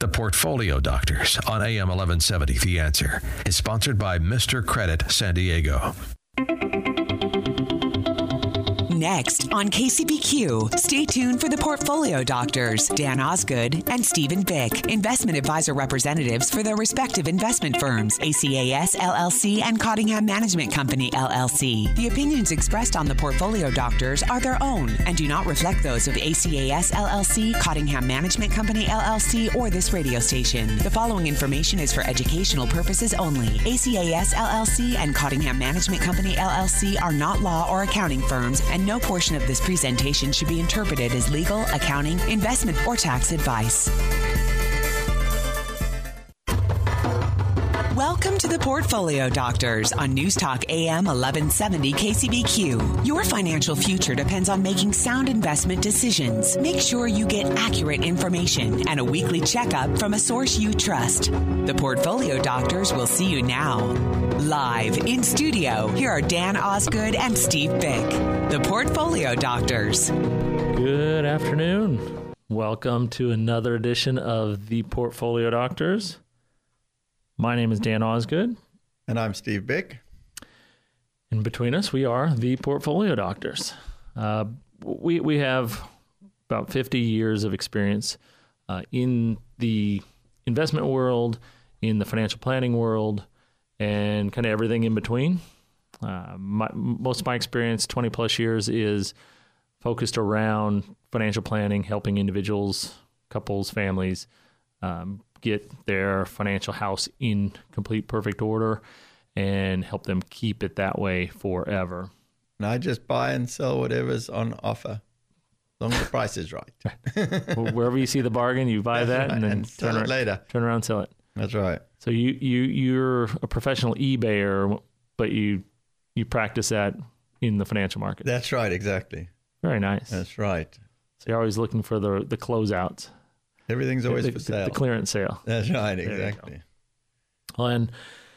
The Portfolio Doctors on AM 1170 The Answer is sponsored by Mr. Credit San Diego. Next on KCBQ, stay tuned for the Portfolio Doctors, Dan Osgood and Stephen Bick, investment advisor representatives for their respective investment firms, ACAS LLC and Cottingham Management Company LLC. The opinions expressed on the Portfolio Doctors are their own and do not reflect those of ACAS LLC, Cottingham Management Company LLC, or this radio station. The following information is for educational purposes only. ACAS LLC and Cottingham Management Company LLC are not law or accounting firms, and no portion of this presentation should be interpreted as legal, accounting, investment, or tax advice. Welcome to the Portfolio Doctors on News Talk AM 1170 KCBQ. Your financial future depends on making sound investment decisions. Make sure you get accurate information and a weekly checkup from a source you trust. The Portfolio Doctors will see you now. Live in studio, here are Dan Osgood and Steve Bick. The Portfolio Doctors. Good afternoon. Welcome to another edition of the Portfolio Doctors. My name is Dan Osgood. And I'm Steve Bick. In between us, we are the Portfolio Doctors. We have about 50 years of experience in the investment world, in the financial planning world, and kind of everything in between. Most of my experience, 20 plus years, is focused around financial planning, helping individuals, couples, families get their financial house in complete, perfect order and help them keep it that way forever. And I just buy and sell whatever's on offer, as long as the price is right. Wherever you see the bargain, you buy that right. and then and sell it later. Turn around and sell it. That's right. So you're a professional eBayer, but you practice that in the financial market. That's right, exactly. Very nice. That's right. So you're always looking for the closeouts. Everything's always for sale. The clearance sale. That's right, exactly. Well, and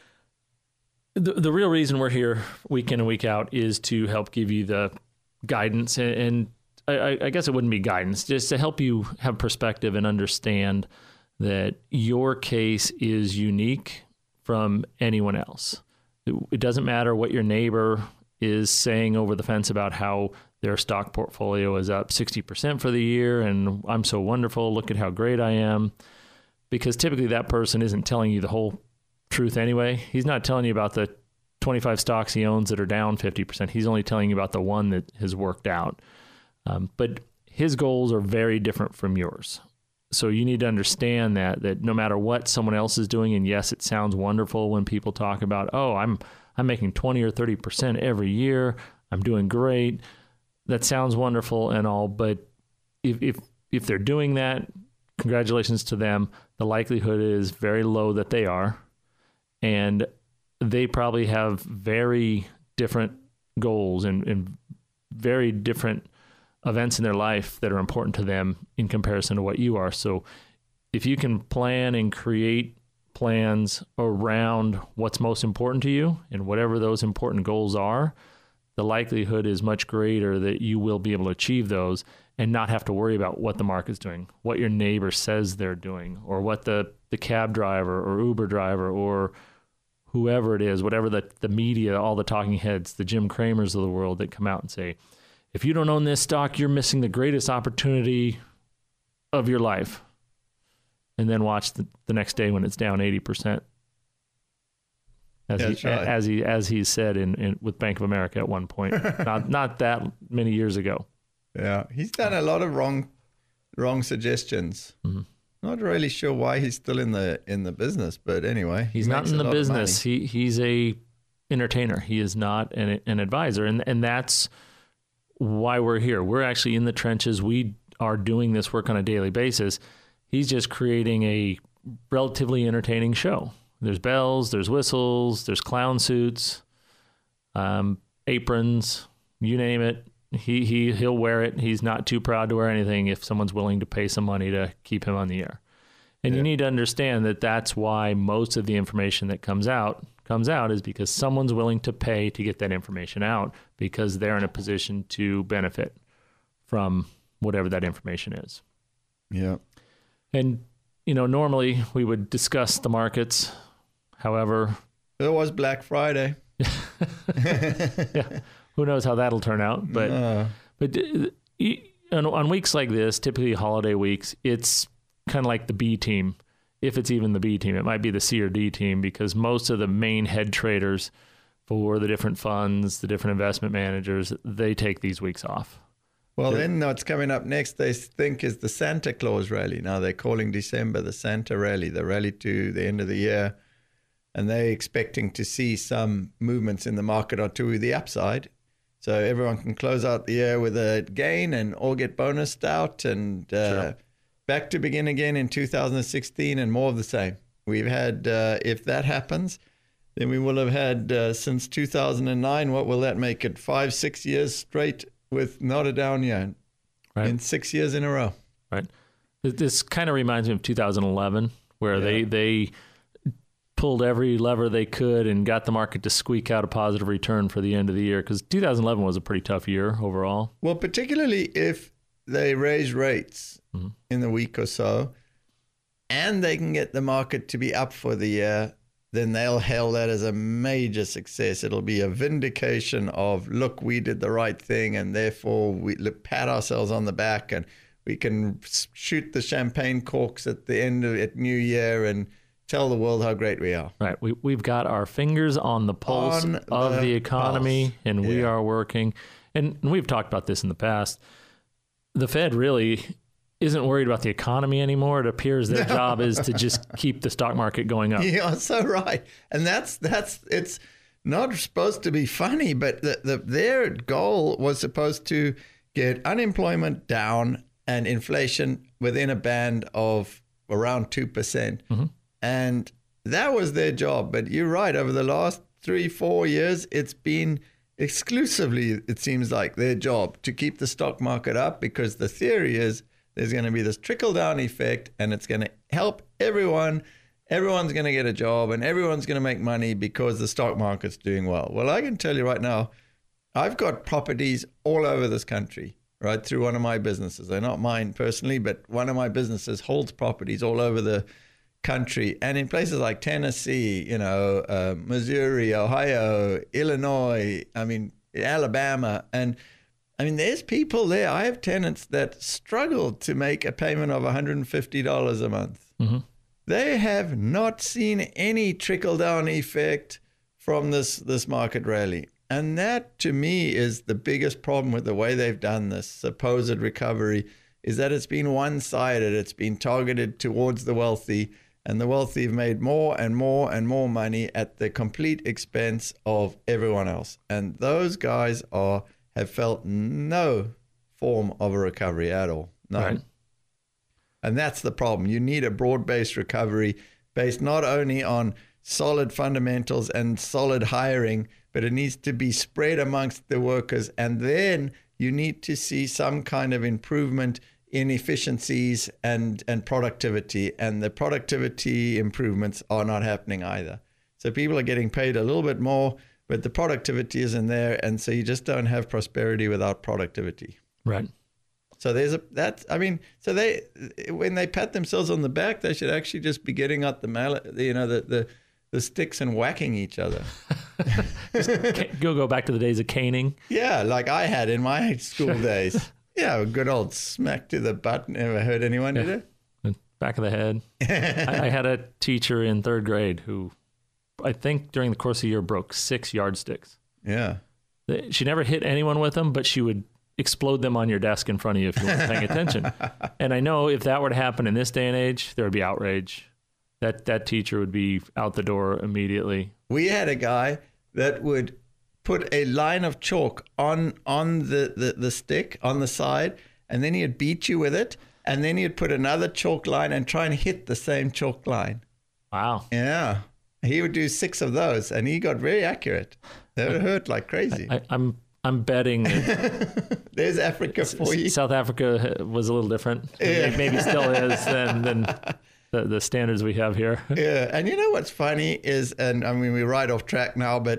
the real reason we're here week in and week out is to help give you the guidance, and I guess it wouldn't be guidance, just to help you have perspective and understand that your case is unique from anyone else. It doesn't matter what your neighbor is saying over the fence about how their stock portfolio is up 60% for the year and I'm so wonderful, look at how great I am. Because typically that person isn't telling you the whole truth anyway. He's not telling you about the 25 stocks he owns that are down 50%. He's only telling you about the one that has worked out. But his goals are very different from yours. So you need to understand that no matter what someone else is doing, and yes, it sounds wonderful when people talk about, oh, I'm making 20 or 30% every year, I'm doing great. That sounds wonderful and all, but if they're doing that, congratulations to them. The likelihood is very low that they are, and they probably have very different goals and very different events in their life that are important to them in comparison to what you are. So if you can plan and create plans around what's most important to you and whatever those important goals are, the likelihood is much greater that you will be able to achieve those and not have to worry about what the market's doing, what your neighbor says they're doing, or what the cab driver or Uber driver or whoever it is, whatever the media, all the talking heads, the Jim Cramers of the world that come out and say, if you don't own this stock, you're missing the greatest opportunity of your life. And then watch the next day when it's down 80%. As he said in with Bank of America at one point, not that many years ago. Yeah, he's done a lot of wrong suggestions. Mm-hmm. Not really sure why he's still in the business, but anyway, he's not in the business. He's a entertainer. He is not an advisor, and that's why we're here. We're actually in the trenches. We are doing this work on a daily basis. He's just creating a relatively entertaining show. There's bells, there's whistles, there's clown suits, aprons, you name it. He'll wear it. He's not too proud to wear anything if someone's willing to pay some money to keep him on the air. And you need to understand that that's why most of the information that comes out is because someone's willing to pay to get that information out because they're in a position to benefit from whatever that information is. Yeah. And normally we would discuss the markets. However, it was Black Friday. Yeah, who knows how that'll turn out? But on weeks like this, typically holiday weeks, it's kind of like the B team. If it's even the B team, it might be the C or D team, because most of the main head traders for the different funds, the different investment managers, they take these weeks off. Well, then what's coming up next, they think, is the Santa Claus rally. Now they're calling December the Santa rally, the rally to the end of the year. And they're expecting to see some movements in the market or to the upside. So everyone can close out the year with a gain and all get bonused out and back to begin again in 2016 and more of the same. We've had, if that happens, then we will have had since 2009, what will that make it? 5-6 years straight with not a down year, right? In 6 years in a row. Right. This kind of reminds me of 2011, where they pulled every lever they could and got the market to squeak out a positive return for the end of the year, because 2011 was a pretty tough year overall. Well, particularly if they raise rates in the week or so and they can get the market to be up for the year, then they'll hail that as a major success. It'll be a vindication of, look, we did the right thing, and therefore we pat ourselves on the back and we can shoot the champagne corks at the end of New Year and tell the world how great we are. Right. We've got our fingers on the pulse of the economy, and we are working. And we've talked about this in the past. The Fed really isn't worried about the economy anymore. It appears their job is to just keep the stock market going up. Yeah, so right. And that's it's not supposed to be funny, but their goal was supposed to get unemployment down and inflation within a band of around 2%. Mm-hmm. And that was their job. But you're right, over the last 3-4 years, it's been exclusively, it seems like, their job to keep the stock market up, because the theory is there's going to be this trickle-down effect, and it's going to help everyone. Everyone's going to get a job, and everyone's going to make money because the stock market's doing well. Well, I can tell you right now, I've got properties all over this country, right, through one of my businesses. They're not mine personally, but one of my businesses holds properties all over the country, and in places like Tennessee, Missouri, Ohio, Illinois, Alabama, and there's people there. I have tenants that struggle to make a payment of $150 a month. Mm-hmm. They have not seen any trickle-down effect from this market rally. And that, to me, is the biggest problem with the way they've done this supposed recovery, is that it's been one-sided. It's been targeted towards the wealthy, and the wealthy have made more and more and more money at the complete expense of everyone else. And those guys have felt no form of a recovery at all. None. Right. And that's the problem. You need a broad-based recovery based not only on solid fundamentals and solid hiring, but it needs to be spread amongst the workers. And then you need to see some kind of improvement in efficiencies and productivity. And the productivity improvements are not happening either. So people are getting paid a little bit more, but the productivity isn't there. And so you just don't have prosperity without productivity. Right. So so they, when they pat themselves on the back, they should actually just be getting out the mallet, the sticks and whacking each other. Go back to the days of caning. Yeah, like I had in my school days. Yeah, a good old smack to the butt. Never hurt anyone, did it? Back of the head. I had a teacher in third grade who, I think during the course of the year, broke 6 yardsticks. Yeah. She never hit anyone with them, but she would explode them on your desk in front of you if you weren't paying attention. And I know if that were to happen in this day and age, there would be outrage. That teacher would be out the door immediately. We had a guy that would put a line of chalk on the stick on the side, and then he'd beat you with it, and then he'd put another chalk line and try and hit the same chalk line. Wow. Yeah. He would do 6 of those, and he got very accurate. They would hurt like crazy. I'm betting that there's Africa for you. South Africa was a little different. Yeah. Maybe still is than the standards we have here. Yeah, and you know what's funny is, and we're right off track now, but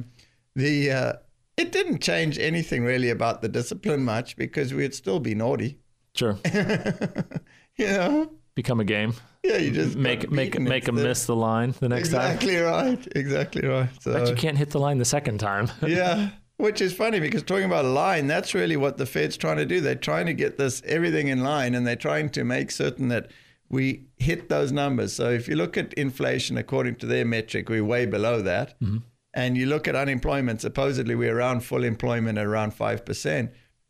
it didn't change anything really about the discipline much, because we'd still be naughty. Sure. become a game. Yeah, you just make them miss the line the next time. Exactly right. So, but you can't hit the line the second time. Yeah, which is funny because talking about a line, that's really what the Fed's trying to do. They're trying to get everything in line, and they're trying to make certain that we hit those numbers. So if you look at inflation according to their metric, we're way below that. Mm-hmm. And you look at unemployment, supposedly we're around full employment at around 5%.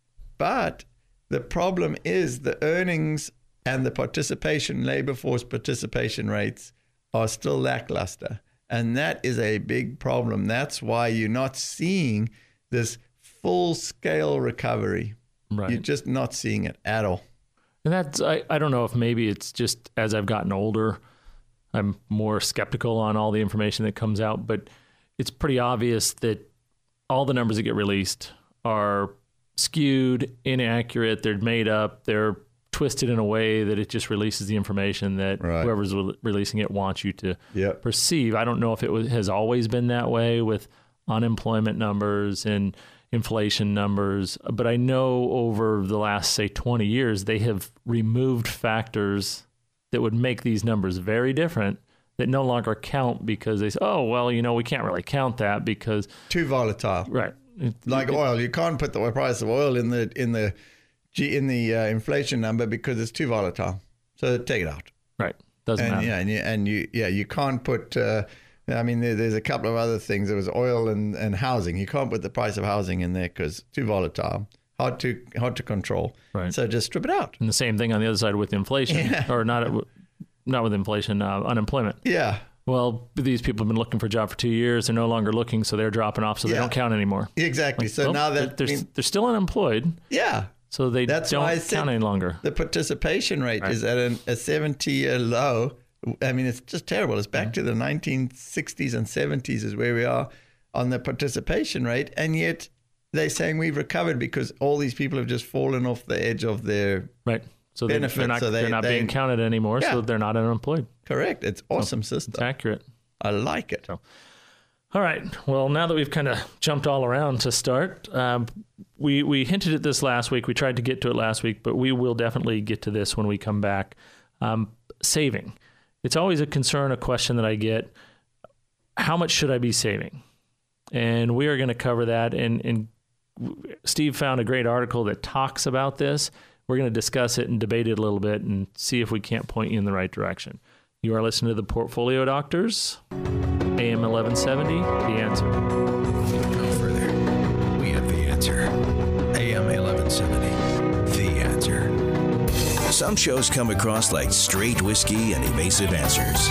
But the problem is the earnings and the labor force participation rates are still lackluster. And that is a big problem. That's why you're not seeing this full-scale recovery. Right. You're just not seeing it at all. And that's, I don't know if maybe it's just as I've gotten older, I'm more skeptical on all the information that comes out, but it's pretty obvious that all the numbers that get released are skewed, inaccurate, they're made up, they're twisted in a way that it just releases the information that whoever's releasing it wants you to perceive. I don't know if it has always been that way with unemployment numbers and inflation numbers, but I know over the last, say, 20 years, they have removed factors that would make these numbers very different that no longer count because they say, oh, well, we can't really count that because... Too volatile. Right. Like oil. You can't put the price of oil in the inflation number because it's too volatile. So take it out. Right. Doesn't matter. Yeah, you can't put... there's a couple of other things. There was oil and housing. You can't put the price of housing in there because it's too volatile, hard to control. Right. So just strip it out. And the same thing on the other side with inflation, or not with inflation, unemployment. Yeah. Well, these people have been looking for a job for 2 years. They're no longer looking, so they're dropping off, so they don't count anymore. Exactly. Now that they're still unemployed. Yeah. So they don't count any longer. The participation rate is at a 70-year low. I mean, it's just terrible. It's back to the 1960s and 70s is where we are on the participation rate. And yet they're saying we've recovered because all these people have just fallen off the edge of their So benefits. They're not being counted anymore, so they're not unemployed. Correct. It's awesome system. It's accurate. I like it. So, all right. Well, now that we've kind of jumped all around to start, we hinted at this last week. We tried to get to it last week, but we will definitely get to this when we come back. Saving. It's always a concern, a question that I get. How much should I be saving? And we are going to cover that. And Steve found a great article that talks about this. We're going to discuss it and debate it a little bit and see if we can't point you in the right direction. You are listening to the Portfolio Doctors, AM 1170, The Answer. No further. We have the answer. AM 1170, The Answer. Some shows come across like straight whiskey and evasive answers.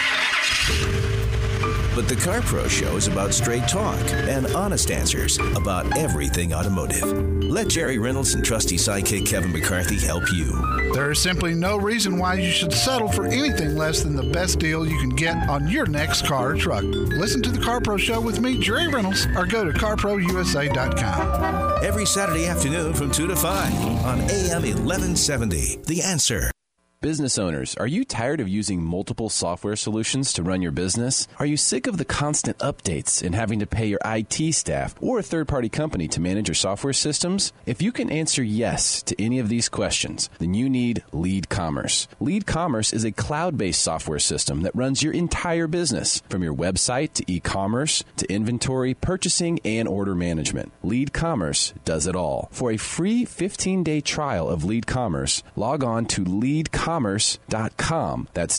But the Car Pro Show is about straight talk and honest answers about everything automotive. Let Jerry Reynolds and trusty sidekick Kevin McCarthy help you. There is simply no reason why you should settle for anything less than the best deal you can get on your next car or truck. Listen to the Car Pro Show with me, Jerry Reynolds, or go to carprousa.com. Every Saturday afternoon from 2 to 5 on AM 1170. The Answer. Business owners, are you tired of using multiple software solutions to run your business? Are you sick of the constant updates and having to pay your IT staff or a third-party company to manage your software systems? If you can answer yes to any of these questions, then you need Lead Commerce. Lead Commerce is a cloud-based software system that runs your entire business, from your website to e-commerce to inventory, purchasing, and order management. Lead Commerce does it all. For a free 15-day trial of Lead Commerce, log on to leadcommerce.com. That's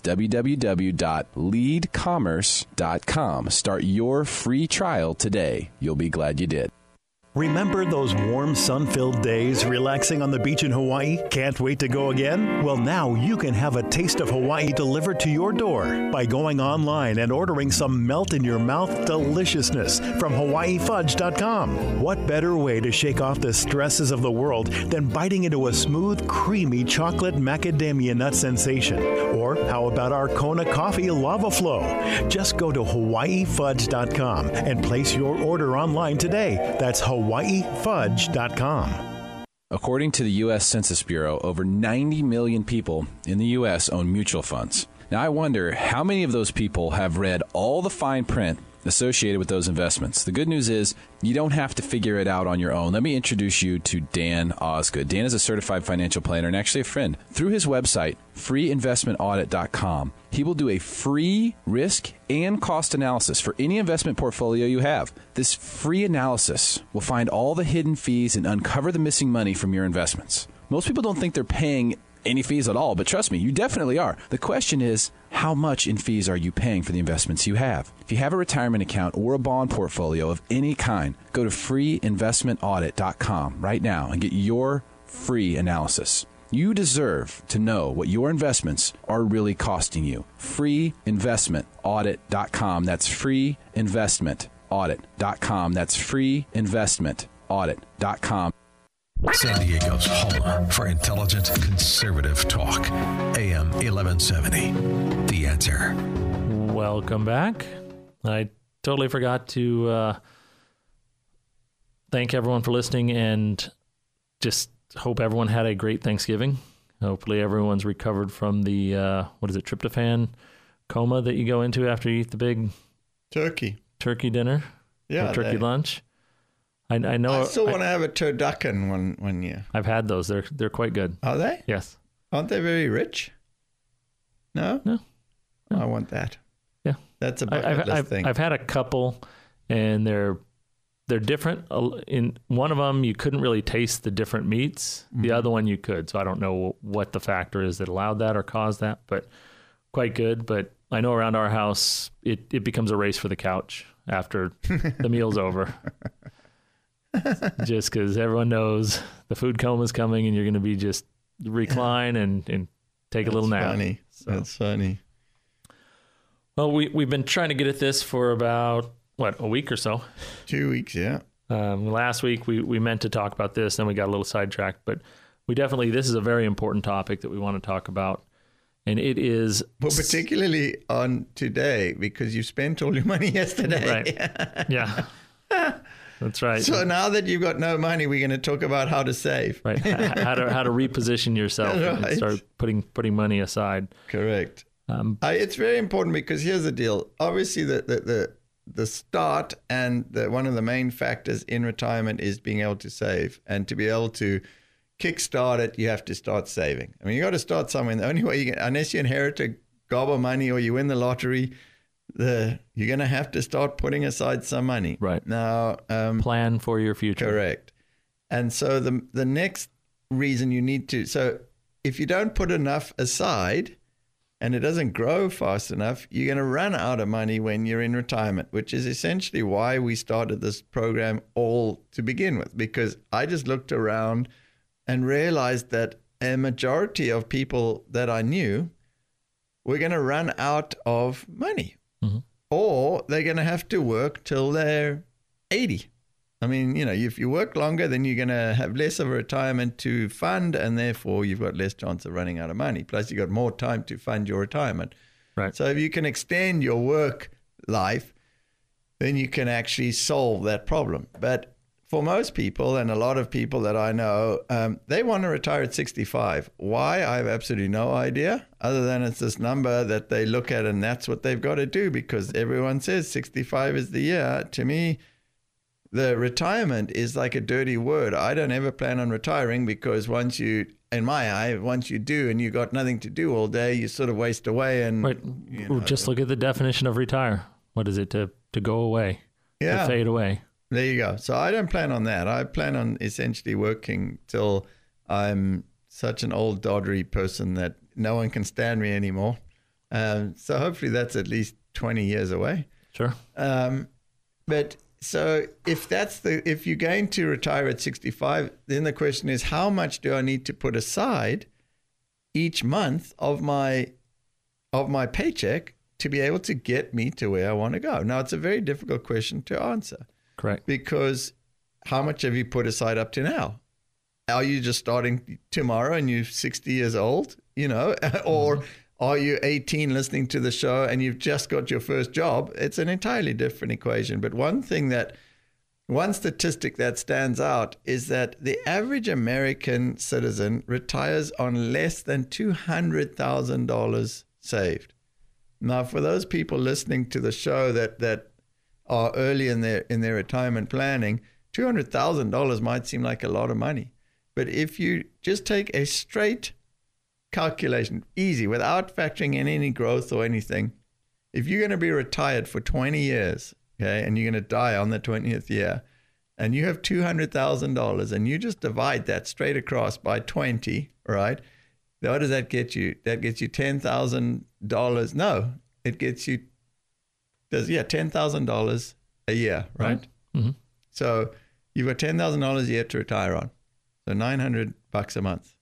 www.leadcommerce.com. Start your free trial today. You'll be glad you did. Remember those warm, sun-filled days relaxing on the beach in Hawaii? Can't wait to go again? Well, now you can have a taste of Hawaii delivered to your door by going online and ordering some melt-in-your-mouth deliciousness from HawaiiFudge.com. What better way to shake off the stresses of the world than biting into a smooth, creamy chocolate macadamia nut sensation? Or how about our Kona Coffee Lava Flow? Just go to HawaiiFudge.com and place your order online today. That's HawaiiFudge.com. According to the U.S. Census Bureau, over 90 million people in the U.S. own mutual funds. Now, I wonder how many of those people have read all the fine print associated with those investments. The good news is you don't have to figure it out on your own. Let me introduce you to Dan Osgood. Dan is a certified financial planner and actually a friend. Through his website, freeinvestmentaudit.com, he will do a free risk and cost analysis for any investment portfolio you have. This free analysis will find all the hidden fees and uncover the missing money from your investments. Most people don't think they're paying any fees at all, but trust me, you definitely are. The question is, how much in fees are you paying for the investments you have? If you have a retirement account or a bond portfolio of any kind, go to freeinvestmentaudit.com right now and get your free analysis. You deserve to know what your investments are really costing you. Freeinvestmentaudit.com. That's freeinvestmentaudit.com. That's freeinvestmentaudit.com. San Diego's home for intelligent conservative talk. AM 1170. The Answer. Welcome back. I totally forgot to thank everyone for listening and just hope everyone had a great Thanksgiving. Hopefully everyone's recovered from the, tryptophan coma that you go into after you eat the big turkey dinner. Yeah. Turkey lunch. I know. I still want to have a turducken one year. I've had those. They're quite good. Are they? Yes. Aren't they very rich? No? No. I want that. Yeah. That's a bucket list thing. I've had a couple, and they're different. In one of them, you couldn't really taste the different meats. The other one you could. So I don't know what the factor is that allowed that or caused that, but quite good. But I know around our house, it becomes a race for the couch after the meal's over. Just because everyone knows the food coma is coming and you're going to be just recline and take a little nap. Funny. So. That's funny. Well, we've been trying to get at this for about, a week or so? 2 weeks, yeah. Last week we meant to talk about this, then we got a little sidetracked, but this is a very important topic that we want to talk about. And it is... Well, particularly on today, because you spent all your money yesterday. Right. Yeah. That's right. So now that you've got no money, we're going to talk about how to save. Right. How to reposition yourself and start putting money aside. Correct. It's very important because here's the deal. Obviously, the start and one of the main factors in retirement is being able to save. And to be able to kickstart it, you have to start saving. I mean, you got to start somewhere. And the only way unless you inherit a gob of money or you win the lottery, you're going to have to start putting aside some money. Right. Now, plan for your future. Correct. And so the next reason you need to, so if you don't put enough aside and it doesn't grow fast enough, you're going to run out of money when you're in retirement, which is essentially why we started this program all to begin with, because I just looked around and realized that a majority of people that I knew were going to run out of money. Mm-hmm. Or they're going to have to work till they're 80. I mean, if you work longer, then you're going to have less of a retirement to fund, and therefore you've got less chance of running out of money. Plus, you've got more time to fund your retirement. Right. So if you can extend your work life, then you can actually solve that problem. But for most people, and a lot of people that I know, they want to retire at 65. Why? I have absolutely no idea, other than it's this number that they look at and that's what they've got to do because everyone says 65 is the year. To me, the retirement is like a dirty word. I don't ever plan on retiring because once you do and you got nothing to do all day, you sort of waste away. And right. Just look at the definition of retire. What is it? To go away, to fade away. There you go. So I don't plan on that. I plan on essentially working till I'm such an old doddery person that no one can stand me anymore. So hopefully that's at least 20 years away. Sure. But so if you're going to retire at 65, then the question is, how much do I need to put aside each month of my paycheck to be able to get me to where I want to go? Now, it's a very difficult question to answer. Correct. Because how much have you put aside up to now? Are you just starting tomorrow and you're 60 years old, or are you 18 listening to the show and you've just got your first job? It's an entirely different equation. But one statistic that stands out is that the average American citizen retires on less than $200,000 saved. Now, for those people listening to the show that are early in their retirement planning, $200,000 might seem like a lot of money. But if you just take a straight calculation, easy, without factoring in any growth or anything, if you're going to be retired for 20 years, okay, and you're going to die on the 20th year, and you have $200,000, and you just divide that straight across by 20, right? What does that get you? That gets you $10,000. No, it gets you, $10,000 a year, right? Mm-hmm. So you've got $10,000 a year to retire on. So $900 a month.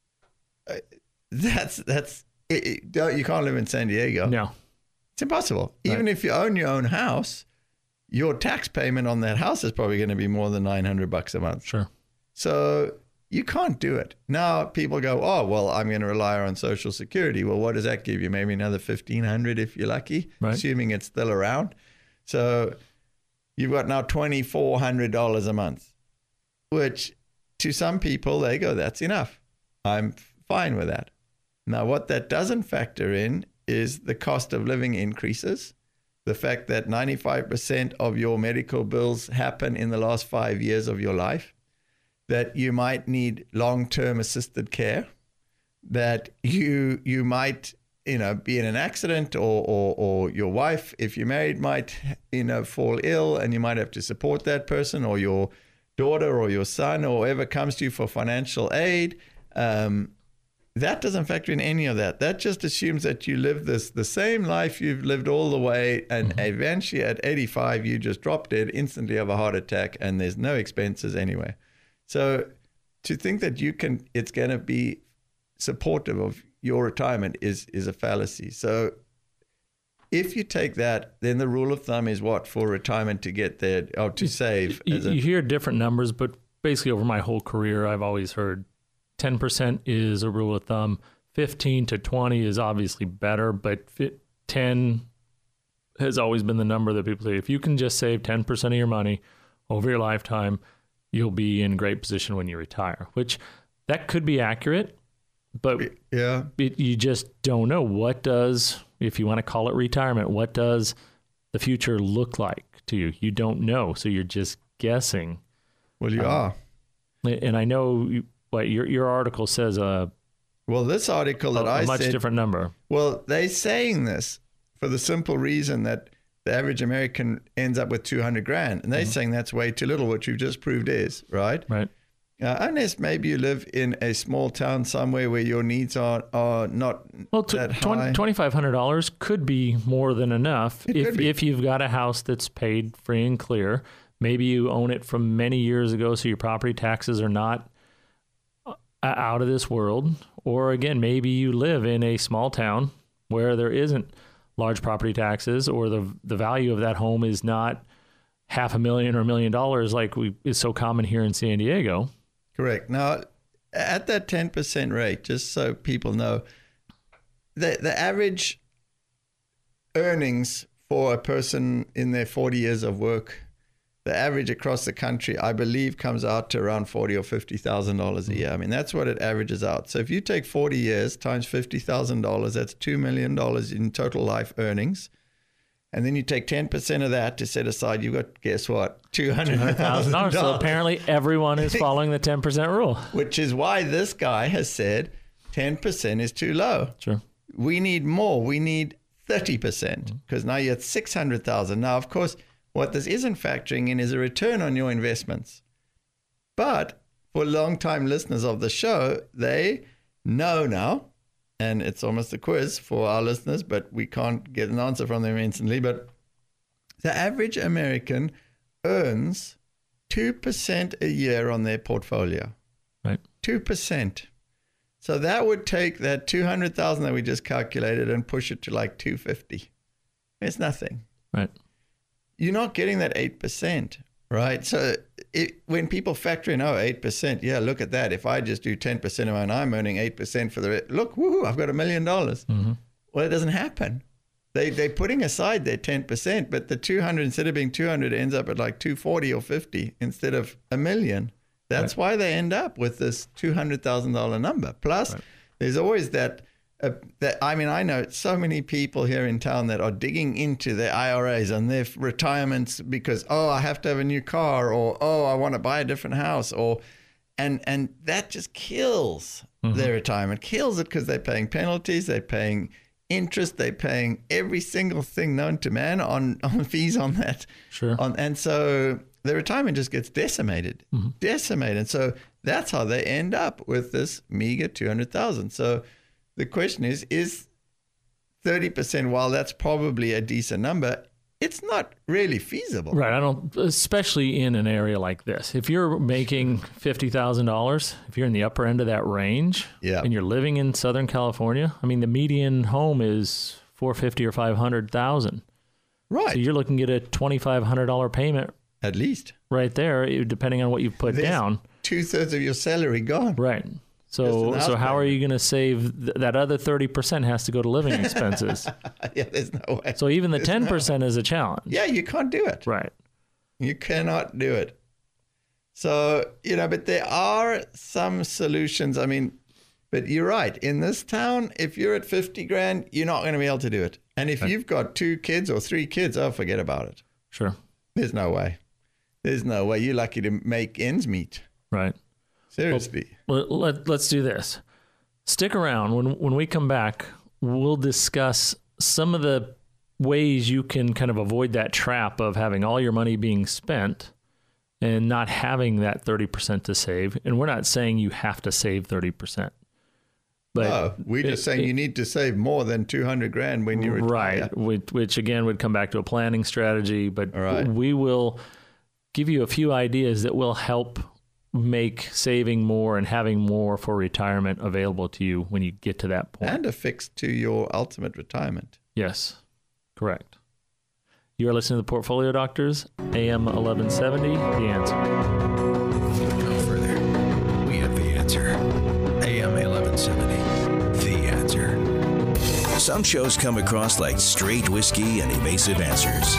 That's you can't live in San Diego. No. It's impossible. Right. Even if you own your own house, your tax payment on that house is probably going to be more than $900 a month. Sure. So you can't do it. Now people go, oh, well, I'm going to rely on Social Security. Well, what does that give you? Maybe another $1,500 if you're lucky, right, assuming it's still around. So you've got now $2,400 a month, which to some people, they go, that's enough. I'm fine with that. Now, what that doesn't factor in is the cost of living increases, the fact that 95% of your medical bills happen in the last 5 years of your life, that you might need long-term assisted care, that you might be in an accident, or your wife, if you're married, might fall ill, and you might have to support that person, or your daughter or your son or whoever comes to you for financial aid. That doesn't factor in any of that. That just assumes that you live the same life you've lived all the way, and eventually at 85 you just drop dead instantly of a heart attack, and there's no expenses anyway. So to think that it's going to be supportive of your retirement is a fallacy. So if you take that, then the rule of thumb is what for retirement to get there, or to save? You hear different numbers, but basically over my whole career, I've always heard 10% is a rule of thumb. 15 to 20 is obviously better, but 10 has always been the number that people say. If you can just save 10% of your money over your lifetime, you'll be in great position when you retire, which that could be accurate, but you just don't know. What does, if you want to call it retirement, what does the future look like to you? You don't know, so you're just guessing. Well, you are. And I know what your article says. Well, this article that I said, a much different number. Well, they're saying this for the simple reason that the average American ends up with $200,000, and they're saying that's way too little, which you've just proved is, right? Right. Unless maybe you live in a small town somewhere where your needs are not that high. $2,500 could be more than enough if you've got a house that's paid free and clear. Maybe you own it from many years ago, so your property taxes are not out of this world. Or again, maybe you live in a small town where there isn't large property taxes, or the value of that home is not $500,000 or $1 million like is so common here in San Diego. Correct. Now, at that 10% rate, just so people know, the average earnings for a person in their 40 years of work, the average across the country, I believe, comes out to around $40,000 or $50,000 a year. I mean, that's what it averages out. So if you take 40 years times $50,000, that's $2 million in total life earnings. And then you take 10% of that to set aside, you've got, guess what, $200,000. So apparently everyone is following the 10% rule. Which is why this guy has said 10% is too low. Sure. We need more. We need 30%, because now you're at $600,000. Now, of course, what this isn't factoring in is a return on your investments. But for long-time listeners of the show, they know now, and it's almost a quiz for our listeners, but we can't get an answer from them instantly. But the average American earns 2% a year on their portfolio. Right. 2%. So that would take that 200,000 that we just calculated and push it to like 250. It's nothing. Right. You're not getting that 8%, right? So when people factor in, 8%, yeah, look at that. If I just do 10% of mine, I'm earning 8% for the, look, woohoo, I've got $1 million. Mm-hmm. Well, it doesn't happen. They're putting aside their 10%, but the 200, instead of being 200, ends up at like 240 or 50 instead of $1 million. That's why they end up with this $200,000 number. Plus, there's always that I know so many people here in town that are digging into their IRAs and their retirements because, I have to have a new car, or, I want to buy a different house, and that just kills their retirement, kills it, because they're paying penalties, they're paying interest, they're paying every single thing known to man on fees on that. Sure. And so their retirement just gets decimated. And so that's how they end up with this meager $200,000. So the question is 30%, while that's probably a decent number, it's not really feasible. Right. Especially in an area like this. If you're making $50,000, if you're in the upper end of that range, and you're living in Southern California, I mean, the median home is $450,000 or $500,000. Right. So you're looking at a $2,500 payment. At least. Right there, depending on what you've put down. 2/3 of your salary gone. Right. So how are you going to save that other 30% has to go to living expenses? There's no way. So even the 10% is a challenge. Yeah, you can't do it. Right. You cannot do it. So, but there are some solutions. I mean, but you're right. In this town, if you're at $50,000, you're not going to be able to do it. And if you've got 2 kids or 3 kids, forget about it. Sure. There's no way. There's no way. You're lucky to make ends meet. Right. Seriously. Well, let's do this. Stick around. When we come back, we'll discuss some of the ways you can kind of avoid that trap of having all your money being spent and not having that 30% to save. And we're not saying you have to save 30%. But no, we're just saying you need to save more than $200,000 when you retire. Right, which again would come back to a planning strategy. But we will give you a few ideas that will help make saving more and having more for retirement available to you when you get to that point. And a fix to your ultimate retirement. Yes, correct. You are listening to The Portfolio Doctors, AM 1170, The Answer. No further. We have The Answer. AM 1170, The Answer. Some shows come across like straight whiskey and evasive answers.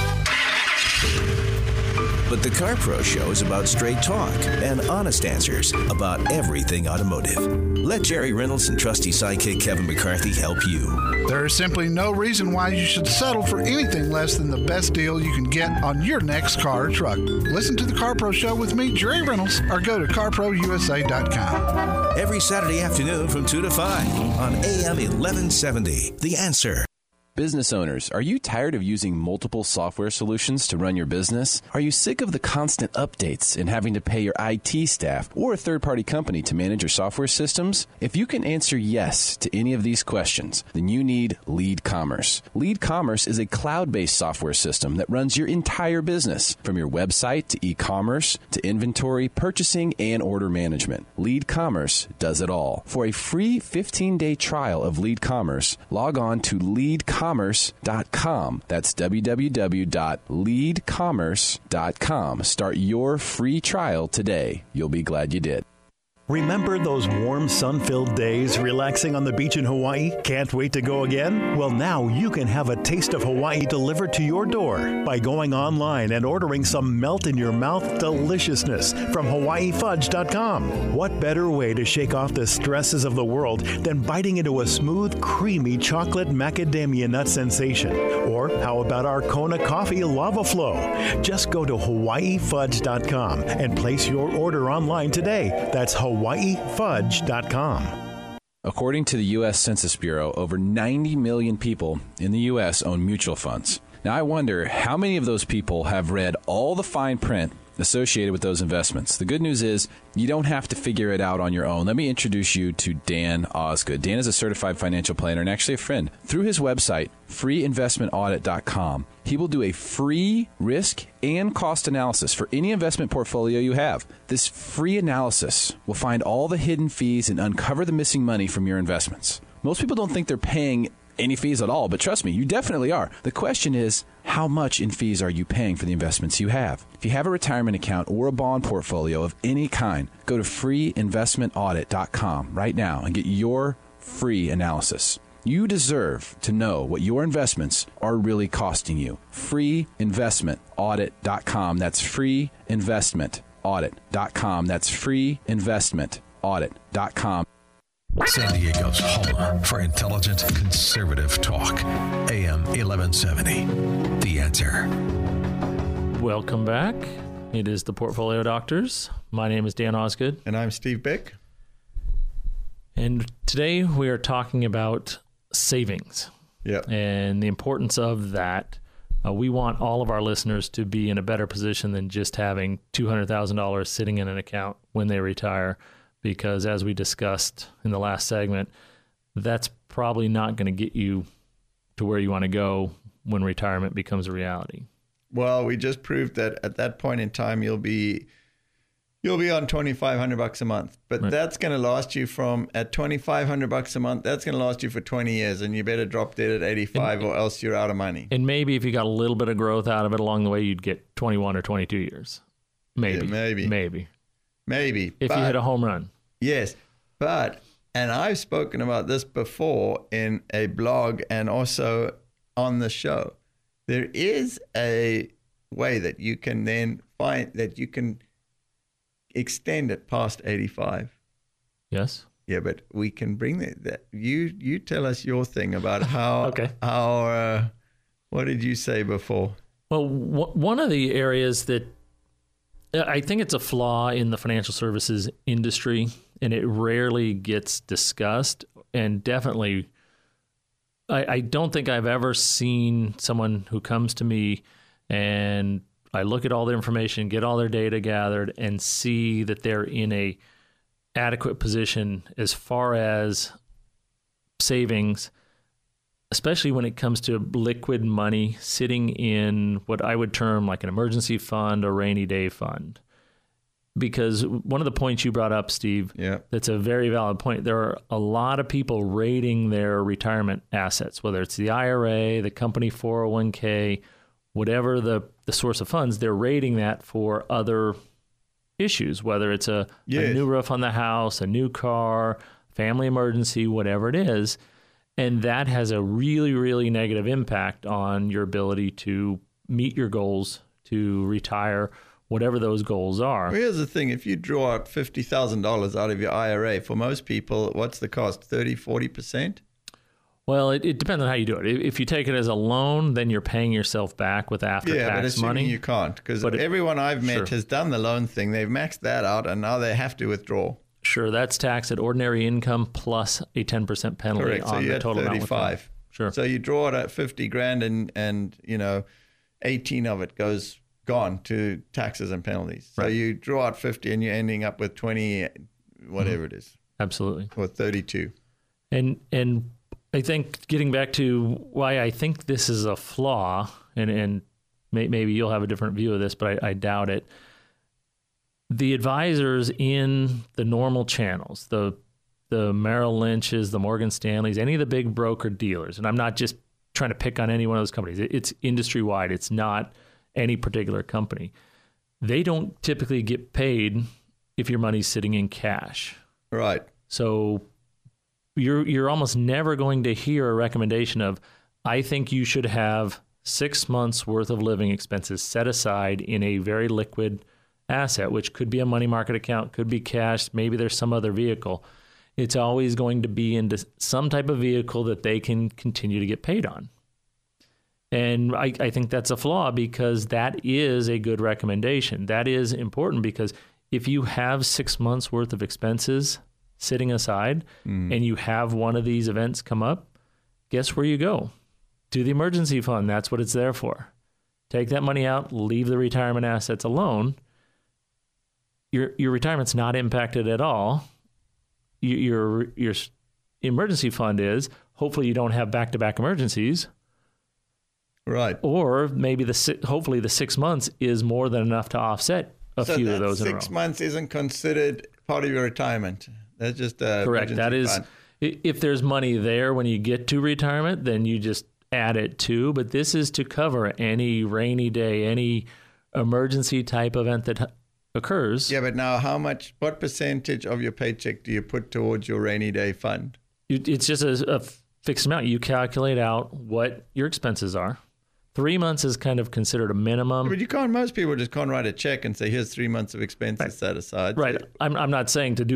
But the Car Pro Show is about straight talk and honest answers about everything automotive. Let Jerry Reynolds and trusty sidekick Kevin McCarthy help you. There is simply no reason why you should settle for anything less than the best deal you can get on your next car or truck. Listen to the Car Pro Show with me, Jerry Reynolds, or go to carprousa.com. Every Saturday afternoon from 2 to 5 on AM 1170. The Answer. Business owners, are you tired of using multiple software solutions to run your business? Are you sick of the constant updates and having to pay your IT staff or a third-party company to manage your software systems? If you can answer yes to any of these questions, then you need Lead Commerce. Lead Commerce is a cloud-based software system that runs your entire business, from your website to e-commerce to inventory, purchasing, and order management. Lead Commerce does it all. For a free 15-day trial of Lead Commerce, log on to leadcommerce.com. That's www.leadcommerce.com. Start your free trial today. You'll be glad you did. Remember those warm, sun-filled days relaxing on the beach in Hawaii? Can't wait to go again? Well, now you can have a taste of Hawaii delivered to your door by going online and ordering some melt-in-your-mouth deliciousness from HawaiiFudge.com. What better way to shake off the stresses of the world than biting into a smooth, creamy chocolate macadamia nut sensation? Or how about our Kona Coffee Lava Flow? Just go to HawaiiFudge.com and place your order online today. That's HawaiiFudge.com. According to the U.S. Census Bureau, over 90 million people in the U.S. own mutual funds. Now, I wonder how many of those people have read all the fine print associated with those investments. The good news is you don't have to figure it out on your own. Let me introduce you to Dan Osgood. Dan is a certified financial planner and actually a friend. Through his website, freeinvestmentaudit.com, he will do a free risk and cost analysis for any investment portfolio you have. This free analysis will find all the hidden fees and uncover the missing money from your investments. Most people don't think they're paying any fees at all, but trust me, you definitely are. The question is, how much in fees are you paying for the investments you have? If you have a retirement account or a bond portfolio of any kind, go to freeinvestmentaudit.com right now and get your free analysis. You deserve to know what your investments are really costing you. freeinvestmentaudit.com. That's freeinvestmentaudit.com. That's freeinvestmentaudit.com. San Diego's home for intelligent conservative talk. AM 1170. The Answer. Welcome back. It is the Portfolio Doctors. My name is Dan Osgood. And I'm Steve Bick. And today we are talking about savings. Yeah. And the importance of that. We want all of our listeners to be in a better position than just having $200,000 sitting in an account when they retire, because as we discussed in the last segment, that's probably not going to get you to where you want to go when retirement becomes a reality. Well, we just proved that at that point in time, you'll be on $2,500 a month, but right. That's going to last you at $2,500 a month. That's going to last you for 20 years, and you better drop dead at 85, or else you're out of money. And maybe if you got a little bit of growth out of it along the way, you'd get 21 or 22 years. Maybe. Yeah, maybe. If you hit a home run. Yes, and I've spoken about this before in a blog and also on the show. There is a way that you can then find that you can extend it past 85. Yes. Yeah, but we can bring that. You tell us your thing about how. Okay. What did you say before? Well, one of the areas that I think it's a flaw in the financial services industry, and it rarely gets discussed, and definitely I don't think I've ever seen someone who comes to me and I look at all their information, get all their data gathered, and see that they're in a adequate position as far as savings, especially when it comes to liquid money sitting in what I would term like an emergency fund or rainy day fund. Because one of the points you brought up, Steve, that's a very valid point. There are a lot of people rating their retirement assets, whether it's the IRA, the company 401k, whatever the source of funds, they're rating that for other issues, whether it's a new roof on the house, a new car, family emergency, whatever it is. And that has a really, really negative impact on your ability to meet your goals, to retire, whatever those goals are. Well, here's the thing. If you draw out $50,000 out of your IRA, for most people, what's the cost? 30, 40%? Well, it depends on how you do it. If you take it as a loan, then you're paying yourself back with after-tax money. You can't, because everyone I've met has done the loan thing. They've maxed that out, and now they have to withdraw. Sure, that's taxed at ordinary income plus a 10% penalty on the total amount. 35. Sure. So you draw it at $50,000, and 18 of it goes gone to taxes and penalties. So you draw out 50 and you're ending up with 20, whatever it is. Absolutely. Or 32. And I think getting back to why I think this is a flaw, and maybe you'll have a different view of this, but I doubt it. The advisors in the normal channels, the Merrill Lynch's, the Morgan Stanley's, any of the big broker dealers, and I'm not just trying to pick on any one of those companies. It's industry-wide. It's not any particular company. They don't typically get paid if your money's sitting in cash. Right. So you're almost never going to hear a recommendation of, I think you should have 6 months worth of living expenses set aside in a very liquid asset, which could be a money market account, could be cash, maybe there's some other vehicle. It's always going to be into some type of vehicle that they can continue to get paid on. And I think that's a flaw, because that is a good recommendation. That is important, because if you have 6 months worth of expenses sitting aside and you have one of these events come up, guess where you go? To the emergency fund. That's what it's there for. Take that money out, leave the retirement assets alone. Your retirement's not impacted at all. Your emergency fund is. Hopefully you don't have back-to-back emergencies. Right. Or maybe hopefully the 6 months is more than enough to offset a few of those in a row. 6 months isn't considered part of your retirement. That's just correct. That is, if there's money there when you get to retirement, then you just add it to. But this is to cover any rainy day, any emergency type event that occurs. Yeah, but now what percentage of your paycheck do you put towards your rainy day fund? It's just a fixed amount. You calculate out what your expenses are. 3 months is kind of considered a minimum. Yeah, but most people just can't write a check and say, here's 3 months of expenses set aside. Right. I'm not saying to do it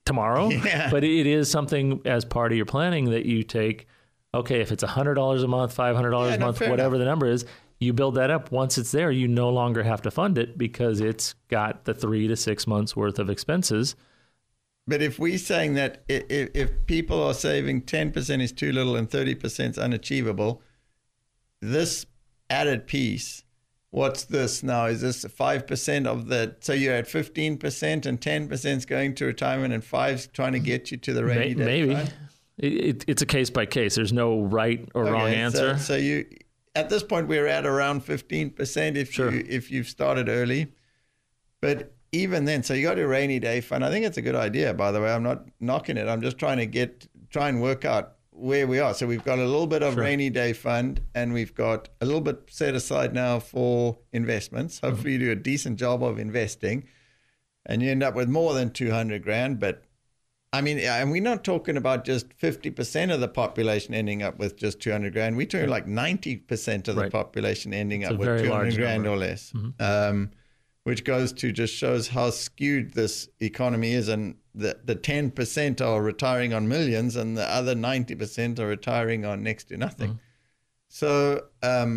tomorrow, Yeah. but it is something as part of your planning that you take. Okay, if it's $100 a month, $500 a month, whatever the number is, you build that up. Once it's there, you no longer have to fund it because it's got the 3 to 6 months worth of expenses. But if we're saying that if people are saving 10% is too little and 30% is unachievable, this added piece, what's this now? Is this 5% of the, so you're at 15% and 10% is going to retirement and 5's trying to get you to the rainy day Maybe. fund? It's a case by case. There's no right or wrong answer. So you, at this point, we're at around 15% if you've started early. But even then, so you got a rainy day fund. I think it's a good idea, by the way. I'm not knocking it. I'm just trying and work out where we are. So we've got a little bit of rainy day fund, and we've got a little bit set aside now for investments. Hopefully you do a decent job of investing and you end up with more than 200 grand. But I mean, and we're not talking about just 50% of the population ending up with just 200 grand. We're talking like 90% of the population ending up with 200 grand or less. Which goes to just shows how skewed this economy is, and the 10% are retiring on millions and the other 90% are retiring on next to nothing. So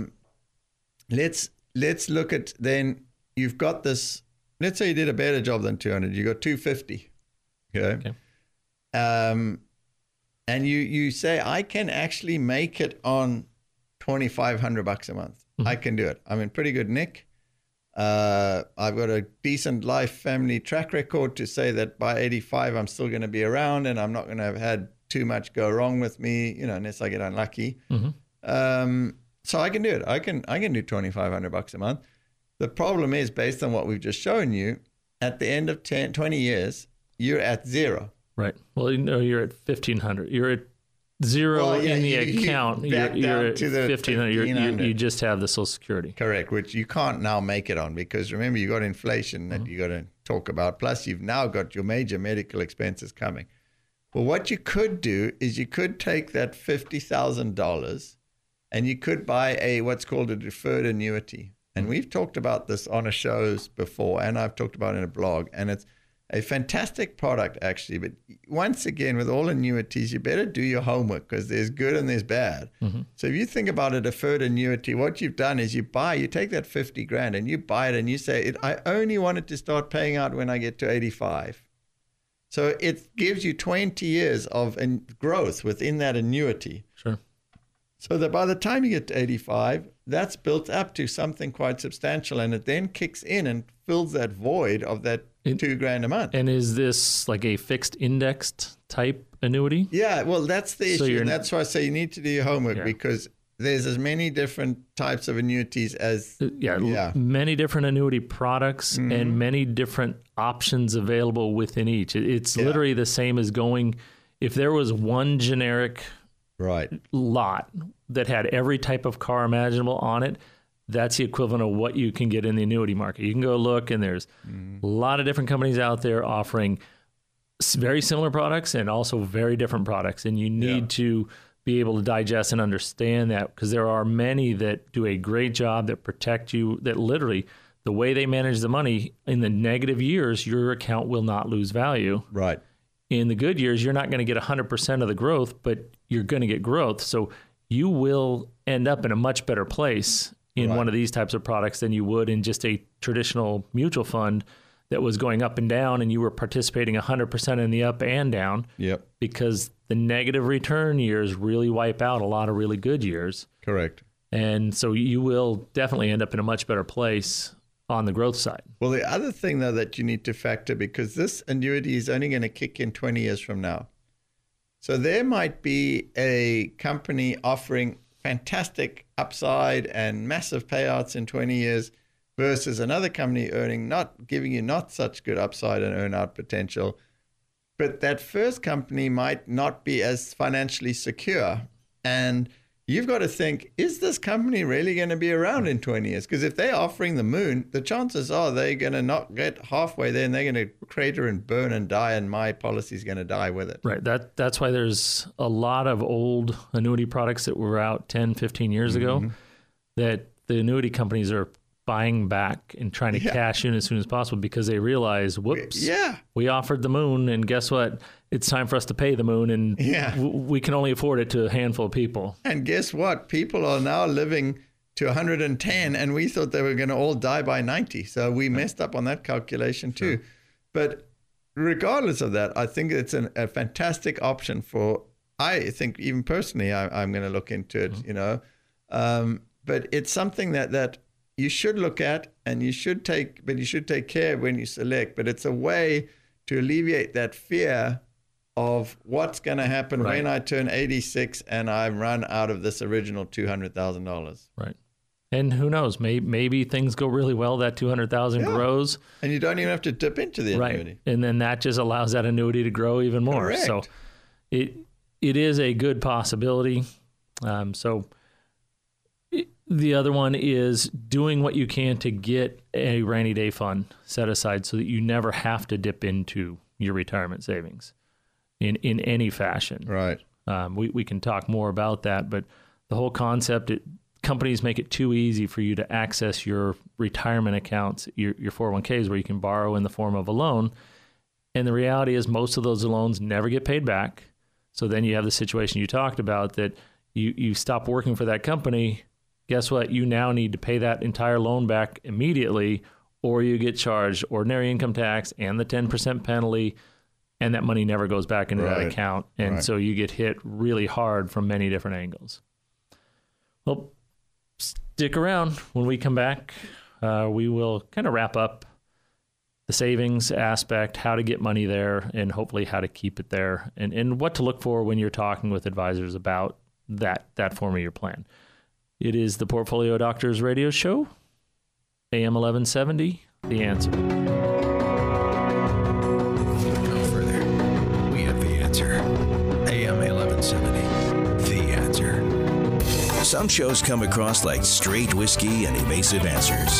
let's look at, then you've got this, let's say you did a better job than 200, you got 250, okay? And you say, I can actually make it on $2,500 a month. I can do it. I'm in pretty good nick. I've got a decent life family track record to say that by 85, I'm still going to be around and I'm not going to have had too much go wrong with me, unless I get unlucky. So I can do it. I can do $2,500 a month. The problem is, based on what we've just shown you, at the end of 20 years, you're at zero. Right. Well, you're at 1,500. You're at zero in the account. You're at 1,500. You just have the Social Security. Correct, which you can't now make it on because remember, you got inflation that you got to talk about. Plus, you've now got your major medical expenses coming. Well, what you could do is you could take that $50,000 and you could buy what's called a deferred annuity. And we've talked about this on a shows before, and I've talked about it in a blog, and it's a fantastic product, actually. But once again, with all annuities, you better do your homework because there's good and there's bad. So if you think about a deferred annuity, what you've done is you take that 50 grand and you buy it and you say, I only want it to start paying out when I get to 85. So it gives you 20 years of growth within that annuity. Sure. So that by the time you get to 85, that's built up to something quite substantial, and it then kicks in and fills that void of that $2,000 a month. And is this like a fixed indexed type annuity? Yeah, well, that's the issue. And that's why I say you need to do your homework because there's as many different types of annuities as... many different annuity products and many different options available within each. It's literally the same as going... If there was one generic lot that had every type of car imaginable on it, that's the equivalent of what you can get in the annuity market. You can go look, and there's a lot of different companies out there offering very similar products and also very different products. And you need to be able to digest and understand that because there are many that do a great job that protect you, that literally the way they manage the money in the negative years, your account will not lose value. Right. In the good years, you're not going to get 100% of the growth, but you're going to get growth. So you will end up in a much better place in one of these types of products than you would in just a traditional mutual fund that was going up and down and you were participating 100% in the up and down. Yep. Because the negative return years really wipe out a lot of really good years. Correct. And so you will definitely end up in a much better place on the growth side. Well, the other thing, though, that you need to factor, because this annuity is only going to kick in 20 years from now. So there might be a company offering fantastic upside and massive payouts in 20 years versus another company giving you not such good upside and earn out potential. But that first company might not be as financially secure. And you've got to think, is this company really going to be around in 20 years? Because if they're offering the moon, the chances are they're going to not get halfway there and they're going to crater and burn and die, and my policy is going to die with it. Right. That's why there's a lot of old annuity products that were out 10, 15 years ago that the annuity companies are buying back and trying to cash in as soon as possible because they realize, whoops, we offered the moon, and guess what? It's time for us to pay the moon, and we can only afford it to a handful of people. And guess what? People are now living to 110, and we thought they were going to all die by 90. So we messed up on that calculation too. But regardless of that, I think it's a fantastic option for, I think even personally, I'm going to look into it, you know. But it's something that you should look at, and you should take care when you select. But it's a way to alleviate that fear of what's going to happen when I turn 86 and I run out of this original $200,000. Right. And who knows? Maybe things go really well. That $200,000 grows, and you don't even have to dip into the annuity. And then that just allows that annuity to grow even more. Correct. So it is a good possibility. The other one is doing what you can to get a rainy day fund set aside so that you never have to dip into your retirement savings in any fashion. Right. We can talk more about that, but the whole concept, companies make it too easy for you to access your retirement accounts, your 401ks, where you can borrow in the form of a loan. And the reality is most of those loans never get paid back. So then you have the situation you talked about that you stop working for that company. Guess what? You now need to pay that entire loan back immediately, or you get charged ordinary income tax and the 10% penalty, and that money never goes back into that account. And so you get hit really hard from many different angles. Well, stick around. When we come back, we will kind of wrap up the savings aspect, how to get money there, and hopefully how to keep it there, and what to look for when you're talking with advisors about that form of your plan. It is the Portfolio Doctors Radio Show, AM 1170, The Answer. No further. We have The Answer. AM 1170, The Answer. Some shows come across like straight whiskey and evasive answers.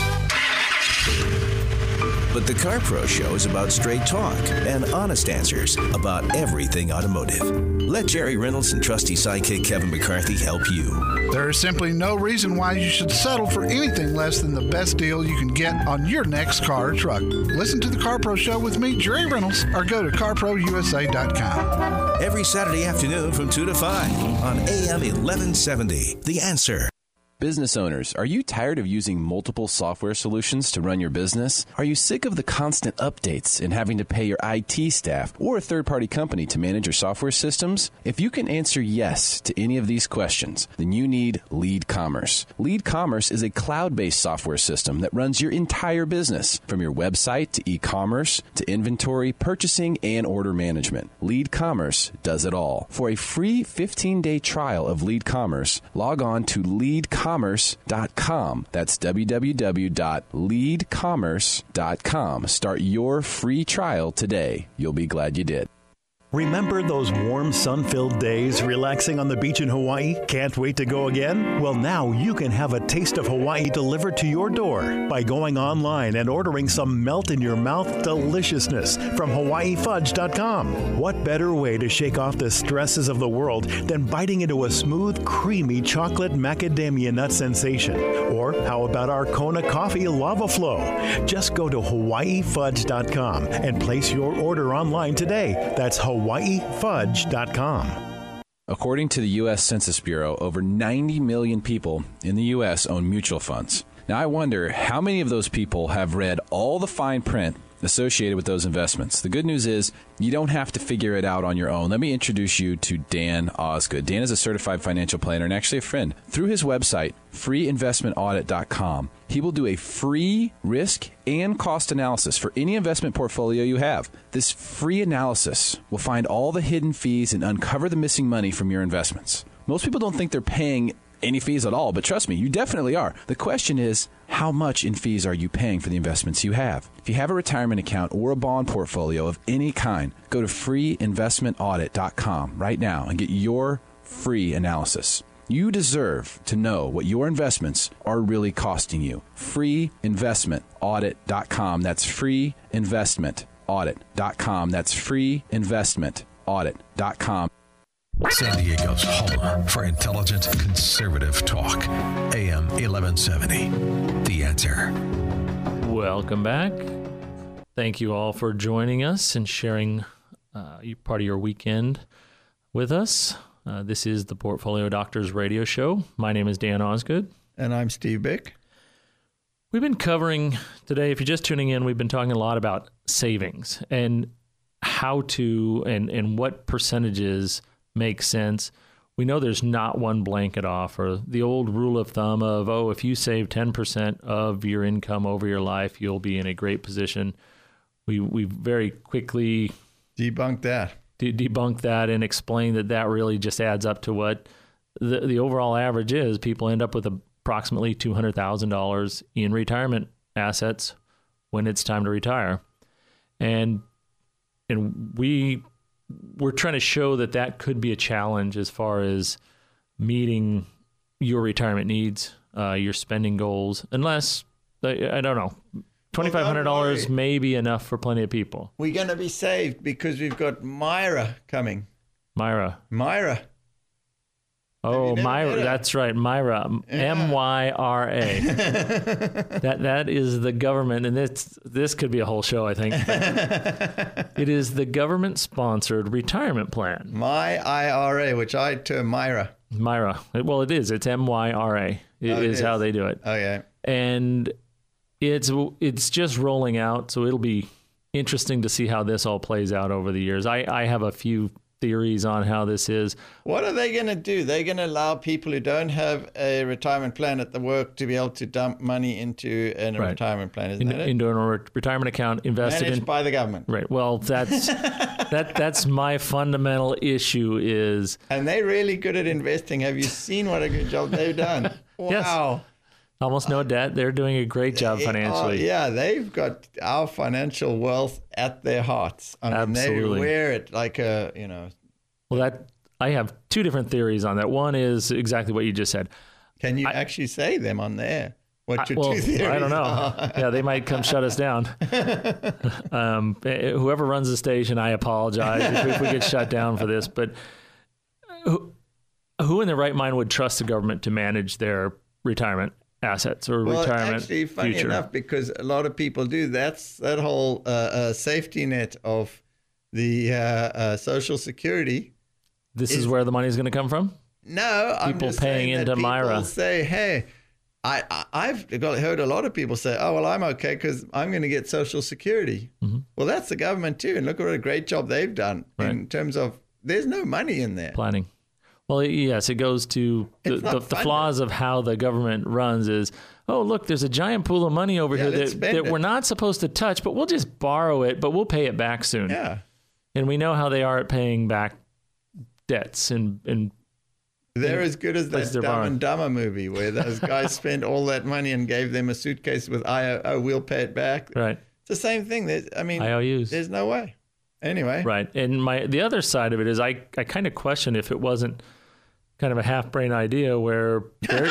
But the Car Pro Show is about straight talk and honest answers about everything automotive. Let Jerry Reynolds and trusty sidekick Kevin McCarthy help you. There is simply no reason why you should settle for anything less than the best deal you can get on your next car or truck. Listen to the Car Pro Show with me, Jerry Reynolds, or go to carprousa.com. Every Saturday afternoon from 2 to 5 on AM 1170. The Answer. Business owners, are you tired of using multiple software solutions to run your business? Are you sick of the constant updates and having to pay your IT staff or a third-party company to manage your software systems? If you can answer yes to any of these questions, then you need Lead Commerce. Lead Commerce is a cloud-based software system that runs your entire business, from your website to e-commerce to inventory, purchasing, and order management. Lead Commerce does it all. For a free 15-day trial of Lead Commerce, log on to leadcommerce.com. That's www.leadcommerce.com. Start your free trial today. You'll be glad you did. Remember those warm, sun-filled days relaxing on the beach in Hawaii? Can't wait to go again? Well, now you can have a taste of Hawaii delivered to your door by going online and ordering some melt-in-your-mouth deliciousness from HawaiiFudge.com. What better way to shake off the stresses of the world than biting into a smooth, creamy chocolate macadamia nut sensation? Or how about our Kona Coffee Lava Flow? Just go to HawaiiFudge.com and place your order online today. That's HawaiiFudge.com. According to the U.S. Census Bureau, over 90 million people in the U.S. own mutual funds. Now, I wonder how many of those people have read all the fine print associated with those investments. The good news is you don't have to figure it out on your own. Let me introduce you to Dan Osgood. Dan is a certified financial planner and actually a friend. Through his website, freeinvestmentaudit.com, he will do a free risk and cost analysis for any investment portfolio you have. This free analysis will find all the hidden fees and uncover the missing money from your investments. Most people don't think they're paying any fees at all, but trust me, you definitely are. The question is, how much in fees are you paying for the investments you have? If you have a retirement account or a bond portfolio of any kind, go to freeinvestmentaudit.com right now and get your free analysis. You deserve to know what your investments are really costing you. Freeinvestmentaudit.com. That's freeinvestmentaudit.com. That's freeinvestmentaudit.com. San Diego's home for intelligent conservative talk. AM 1170. The Answer. Welcome back. Thank you all for joining us and sharing part of your weekend with us. This is the Portfolio Doctors Radio Show. My name is Dan Osgood. And I'm Steve Bick. We've been covering today, if you're just tuning in, we've been talking a lot about savings and how to and what percentages make sense. We know there's not one blanket offer. The old rule of thumb of, if you save 10% of your income over your life, you'll be in a great position. We very quickly debunked that and explained that really just adds up to what the overall average is. People end up with approximately $200,000 in retirement assets when it's time to retire. And we're trying to show that could be a challenge as far as meeting your retirement needs, your spending goals, unless, I don't know, $2,500 may be enough for plenty of people. We're going to be saved because we've got Myra coming. Myra. Oh, Myra. That's right. Myra. Yeah. MYRA. That is the government. And this could be a whole show, I think. It is the government-sponsored retirement plan. My IRA, which I term Myra. Myra. Well, it is. It's MYRA. It is how they do it. Okay. And it's just rolling out, so it'll be interesting to see how this all plays out over the years. I have a few theories on how this is. What are they going to do? They're going to allow people who don't have a retirement plan at the work to be able to dump money into a retirement plan, isn't it? Into a retirement account managed by the government. Right. Well, that's my fundamental issue is... And they're really good at investing. Have you seen what a good job they've done? Wow. Yes. Almost no debt. They're doing a great job financially. They've got our financial wealth at their hearts. Absolutely. They wear it like a, Well, I have two different theories on that. One is exactly what you just said. Can you actually say them on there? What your two theories I don't know. are? Yeah, they might come shut us down. Whoever runs the station, I apologize if we get shut down for this. But who in their right mind would trust the government to manage their retirement assets or retirement actually, funny future? enough, because a lot of people do. That's that whole safety net of the Social Security. This is where the money is going to come from? No, people paying into Myra. People say, hey, I've heard a lot of people say, oh, well, I'm okay because I'm going to get Social Security. Mm-hmm. Well, that's the government too. And look what a great job they've done in terms of there's no money in there. Planning. Well, yes, it goes to the flaws of how the government runs is, look, there's a giant pool of money over here that we're not supposed to touch, but we'll just borrow it, but we'll pay it back soon. Yeah. And we know how they are at paying back debts. And they're as good as that Dumb and Dumber movie where those guys spent all that money and gave them a suitcase with we'll pay it back. Right. It's the same thing. IOUs. There's no way. Anyway. Right. And the other side of it is I kind of question if it wasn't kind of a half-brain idea where they're...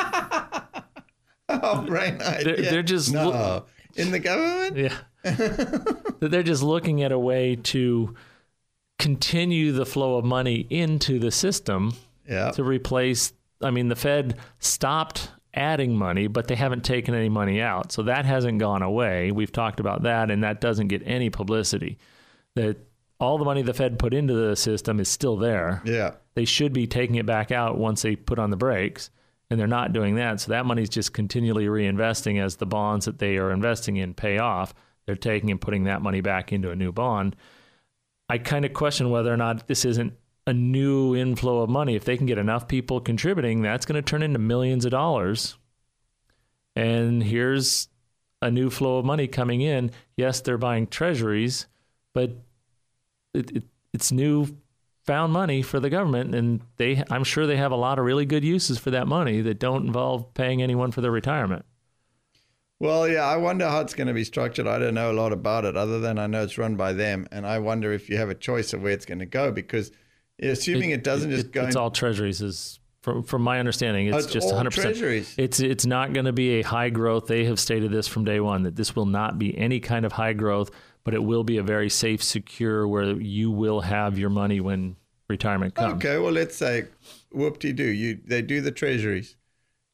brain idea. They're just... in the government? Yeah. They're just looking at a way to continue the flow of money into the system to replace... I mean, the Fed stopped adding money, but they haven't taken any money out. So that hasn't gone away. We've talked about that, and that doesn't get any publicity. That all the money the Fed put into the system is still there. Yeah. They should be taking it back out once they put on the brakes, and they're not doing that. So that money's just continually reinvesting as the bonds that they are investing in pay off. They're taking and putting that money back into a new bond. I kind of question whether or not this isn't a new inflow of money. If they can get enough people contributing, that's going to turn into millions of dollars. And here's a new flow of money coming in. Yes, they're buying treasuries, but it's new found money for the government, and I'm sure they have a lot of really good uses for that money that don't involve paying anyone for their retirement. Well, yeah, I wonder how it's going to be structured. I don't know a lot about it other than I know it's run by them, and I wonder if you have a choice of where it's going to go because assuming it doesn't just go... It's all treasuries is... From my understanding, it's just 100%. Treasuries. It's not going to be a high growth. They have stated this from day one, that this will not be any kind of high growth, but it will be a very safe, secure, where you will have your money when retirement comes. Okay, well, let's say, whoop-de-doo, they do the treasuries.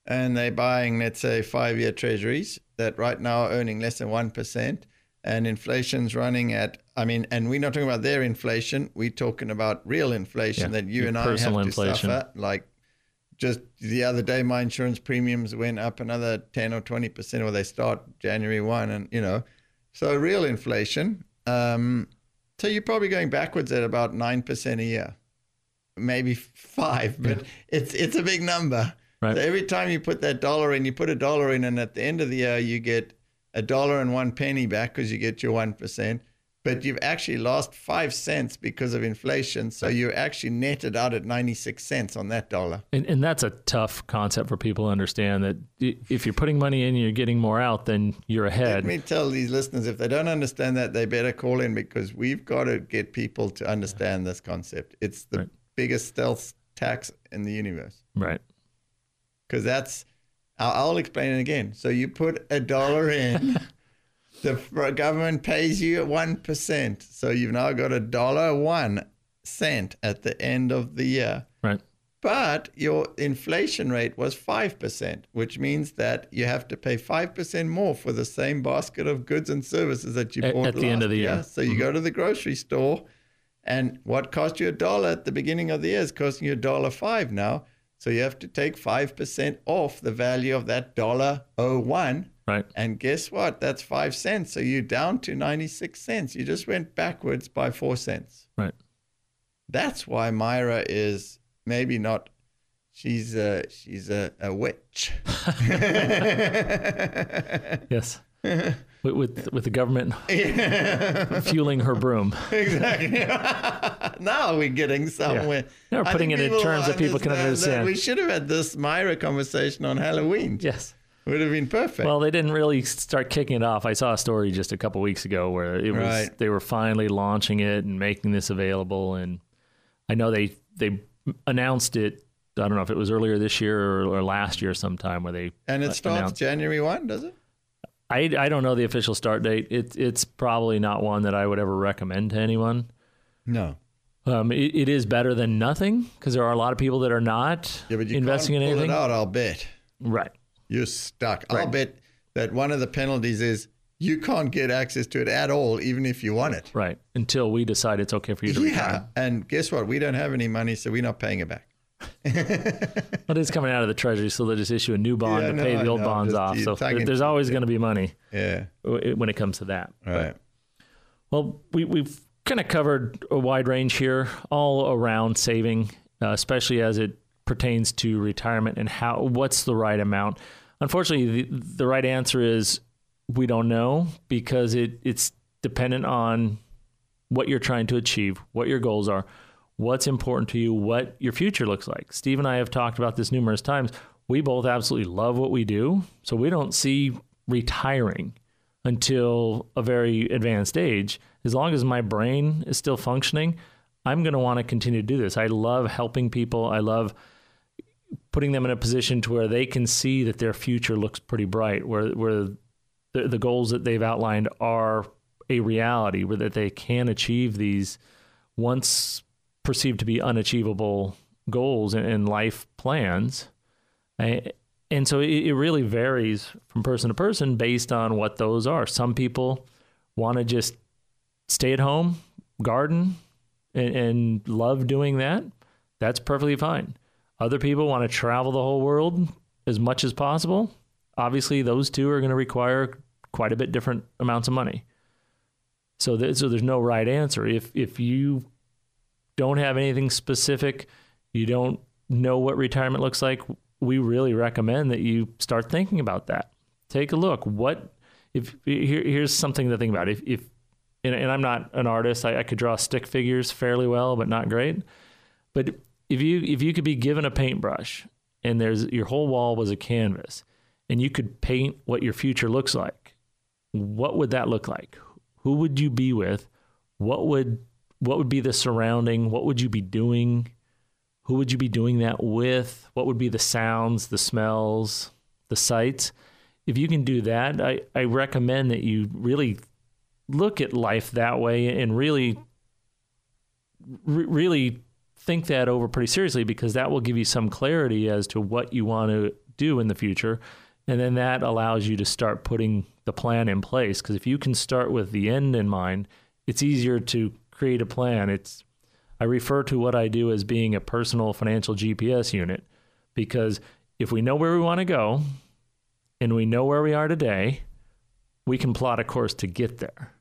and they're buying, let's say, 5-year treasuries that right now are earning less than 1%, and inflation's running at, and we're not talking about their inflation, we're talking about real inflation that you and I have to suffer. Like just the other day, my insurance premiums went up another 10 or 20%, or they start January 1, and, so real inflation. So you're probably going backwards at about 9% a year, maybe 5%, but it's a big number. Right. So every time you put that dollar in, you put $1 in, and at the end of the year, you get $1.01 back because you get your 1%. But you've actually lost 5 cents because of inflation. So you actually netted out at 96 cents on that dollar. And that's a tough concept for people to understand, that if you're putting money in and you're getting more out, then you're ahead. Let me tell these listeners, if they don't understand that, they better call in, because we've got to get people to understand this concept. It's the biggest stealth tax in the universe. Right. Because I'll explain it again. So you put $1 in. The government pays you 1%. So you've now got $1.01 at the end of the year. Right. But your inflation rate was 5%, which means that you have to pay 5% more for the same basket of goods and services that you bought at the end of the year. So you go to the grocery store, and what cost you $1 at the beginning of the year is costing you $1.05 now. So you have to take 5% off the value of that $1.01. Right. And guess what? That's 5 cents. So you're down to 96 cents. You just went backwards by 4 cents. Right. That's why Myra is maybe not. She's a witch. Yes. With the government fueling her broom. Exactly. Now we're getting somewhere. Yeah. We're putting it in terms that people can understand. We should have had this Myra conversation on Halloween. Yes. Would have been perfect. Well, they didn't really start kicking it off. I saw a story just a couple weeks ago where it was they were finally launching it and making this available. And I know they announced it. I don't know if it was earlier this year or last year sometime where they and it starts January 1, does it? I don't know the official start date. It's probably not one that I would ever recommend to anyone. No. It is better than nothing, because there are a lot of people that are not investing in anything. Pull it out, I'll bet. Right. You're stuck. Right. I'll bet that one of the penalties is you can't get access to it at all, even if you want it. Right. Until we decide it's okay for you to retire. And guess what? We don't have any money, so we're not paying it back. But it's coming out of the Treasury, so they'll just issue a new bond to pay the old bonds off. So there's always going to be money when it comes to that. Right. Well, we've kind of covered a wide range here, all around saving, especially as it pertains to retirement and what's the right amount. Unfortunately, the right answer is we don't know, because it's dependent on what you're trying to achieve, what your goals are, what's important to you, what your future looks like. Steve and I have talked about this numerous times. We both absolutely love what we do, so we don't see retiring until a very advanced age. As long as my brain is still functioning, I'm going to want to continue to do this. I love helping people. I love putting them in a position to where they can see that their future looks pretty bright, where the goals that they've outlined are a reality, where that they can achieve these once perceived to be unachievable goals and life plans. And so it really varies from person to person based on what those are. Some people want to just stay at home, garden, and love doing that. That's perfectly fine. Other people want to travel the whole world as much as possible. Obviously, those two are going to require quite a bit different amounts of money. So there's no right answer. If you don't have anything specific, you don't know what retirement looks like, we really recommend that you start thinking about that. Take a look. Here's something to think about. And I'm not an artist. I could draw stick figures fairly well, but not great. But if you could be given a paintbrush and your whole wall was a canvas, and you could paint what your future looks like, what would that look like? Who would you be with? What would be the surrounding? What would you be doing? Who would you be doing that with? What would be the sounds, the smells, the sights? If you can do that, I recommend that you really look at life that way and really think that over pretty seriously, because that will give you some clarity as to what you want to do in the future. And then that allows you to start putting the plan in place. Because if you can start with the end in mind, it's easier to create a plan. I refer to what I do as being a personal financial GPS unit, because if we know where we want to go and we know where we are today, we can plot a course to get there.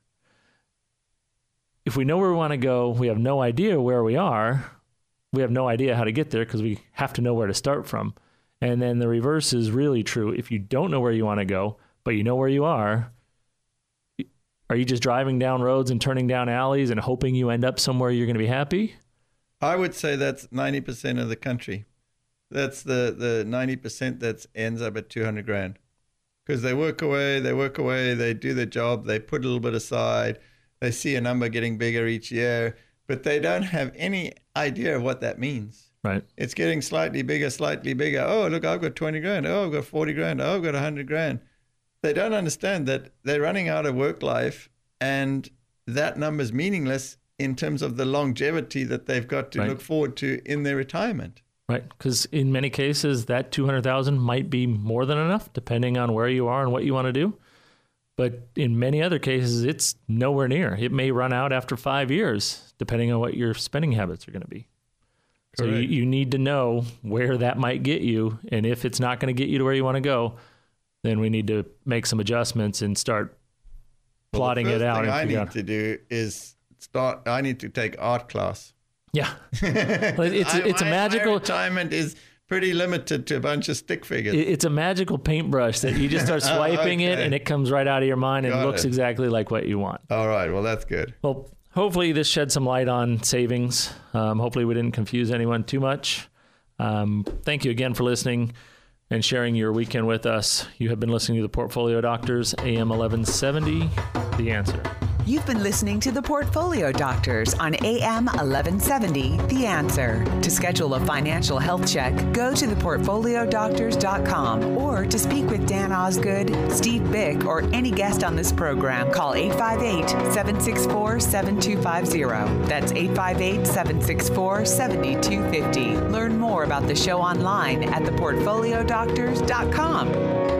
If we know where we want to go, we have no idea where we are, we have no idea how to get there because we have to know where to start from. And then the reverse is really true. If you don't know where you want to go, but you know where you are you just driving down roads and turning down alleys and hoping you end up somewhere you're going to be happy? I would say that's 90% of the country. That's the 90% that ends up at 200 grand. Because they work away, they do their job, they put a little bit aside, they see a number getting bigger each year, but they don't have any idea of what that means. Right. It's getting slightly bigger. Oh, look, I've got 20 grand. Oh, I've got 40 grand. Oh, I've got 100 grand. They don't understand that they're running out of work life, and that number's meaningless in terms of the longevity that they've got to look forward to in their retirement. Right, because in many cases, that $200,000 might be more than enough, depending on where you are and what you want to do. But in many other cases, it's nowhere near. It may run out after 5 years, depending on what your spending habits are going to be. So you need to know where that might get you, and if it's not going to get you to where you want to go, then we need to make some adjustments and start plotting it out. The first thing I need to do is I need to take art class. Yeah. It's a magical... My retirement is pretty limited to a bunch of stick figures. It's a magical paintbrush that you just start swiping it, and it comes right out of your mind and looks exactly like what you want. All right. Well, that's good. Well, hopefully this shed some light on savings. Hopefully we didn't confuse anyone too much. Thank you again for listening and sharing your weekend with us. You have been listening to the Portfolio Doctors, AM 1170, The Answer. You've been listening to the Portfolio Doctors on AM 1170, The Answer. To schedule a financial health check, go to theportfoliodoctors.com, or to speak with Dan Osgood, Steve Bick, or any guest on this program, call 858-764-7250. That's 858-764-7250. Learn more about the show online at theportfoliodoctors.com.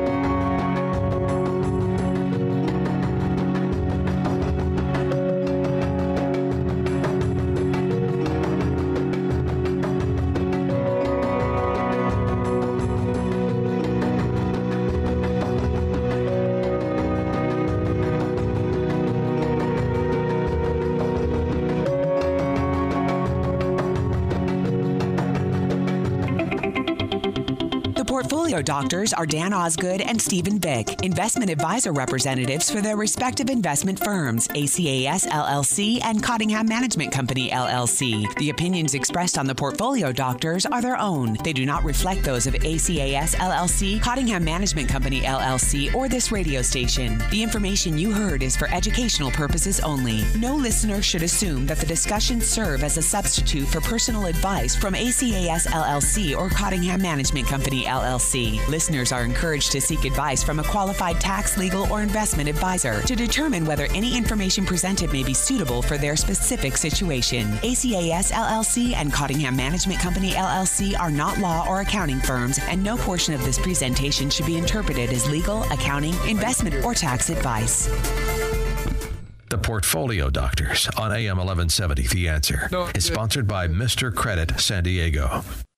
Portfolio Doctors are Dan Osgood and Stephen Bick, investment advisor representatives for their respective investment firms, ACAS LLC and Cottingham Management Company LLC. The opinions expressed on the Portfolio Doctors are their own. They do not reflect those of ACAS LLC, Cottingham Management Company LLC, or this radio station. The information you heard is for educational purposes only. No listener should assume that the discussions serve as a substitute for personal advice from ACAS LLC or Cottingham Management Company LLC. Listeners are encouraged to seek advice from a qualified tax, legal, or investment advisor to determine whether any information presented may be suitable for their specific situation. ACAS LLC and Cottingham Management Company LLC are not law or accounting firms, and no portion of this presentation should be interpreted as legal, accounting, investment, or tax advice. The Portfolio Doctors on AM 1170, The Answer, is sponsored by Mr. Credit San Diego.